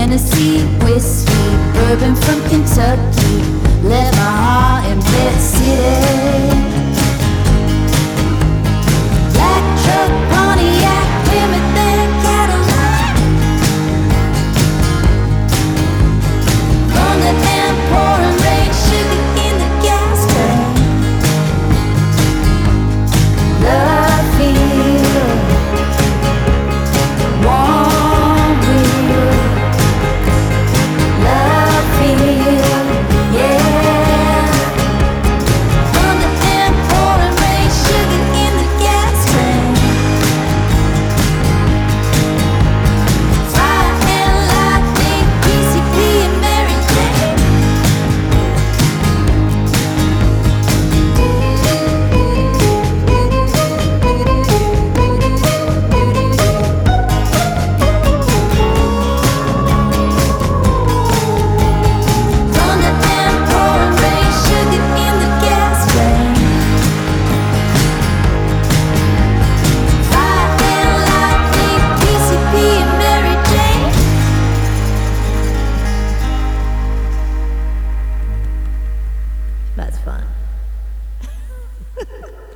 Tennessee whiskey, bourbon from Kentucky. Left my heart in Bed City. Black truck, Pontiac, Plymouth and Cadillac. Thunder and pouring rain, sugar in the gas tank. Love feel, warm wheel. Love feel, yeah. Thunder and pouring rain, sugar in the gas tank. Fire and lightning, PCP and Mary Jane. Thunder and pouring rain, sugar in the gas tank. Fire and lightning, PCP and Mary Jane. That's fun.